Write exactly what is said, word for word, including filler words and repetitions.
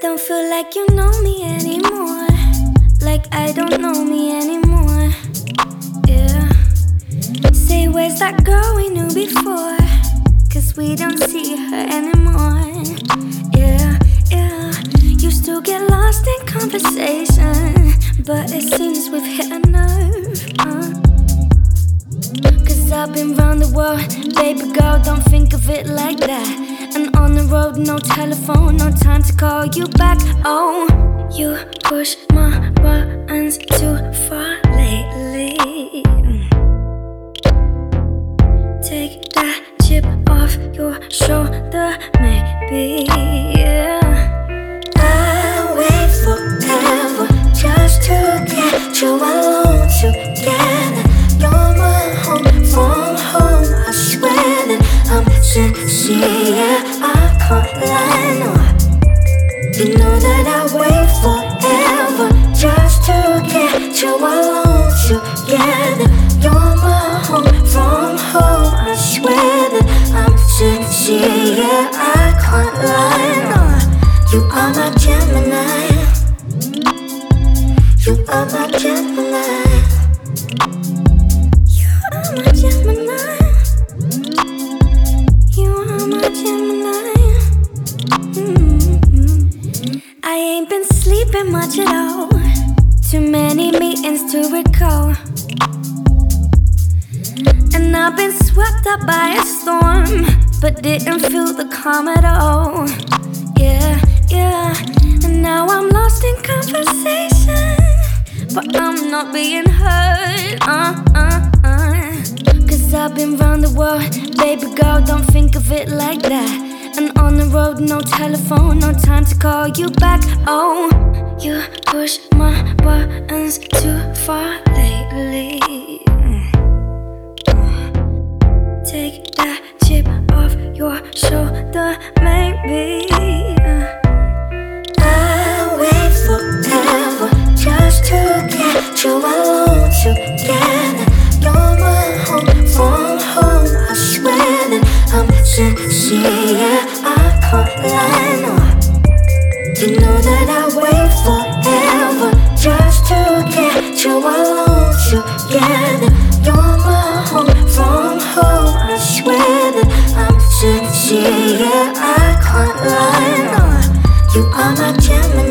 don't feel like you know me anymore. Like I don't know me anymore. Yeah. Say, where's that girl we knew before? Cause we don't see her anymore. Yeah, yeah. Used to get lost in conversation, but it seems we've hit a nerve. uh. Cause I've been round the world, baby girl, don't think of it like that. And on the road, no telephone, no time to call you back. Oh, you push my buttons too far lately. Take that chip off your shoulder, maybe. Yeah. I'll wait forever just to get you alone together. You're my home from home, I swear that I'm sincere. Yeah, I can't lie, no. You know that I'll wait forever just to get you alone together. You're my home from home, I swear that I'm sincere. Yeah, I can't lie, no. You are my Gemini. You are my Gemini. You are my Gemini. You are my Gemini. Mm-hmm. I ain't been sleeping much at all. Too many meetings to recall. And I've been swept up by a storm, but didn't feel the calm at all. Yeah, yeah. And now I'm lost in conversation, but I'm not being heard. Uh, uh, uh. Cause I've been round the world, baby girl, don't think of it like that. And on the road, no telephone, no time to call you back. Oh, you push my buttons too far lately. Take that chip off your shoulder, maybe. I'll wait forever just to get you alone together. You're my home from home, I swear that I'm sincere. Yeah, I can't lie, no. You know that I'll wait forever just to get you alone together. You're my home from home, I swear that I'm sincere. Yeah, I can't lie, no. You are my Gemini.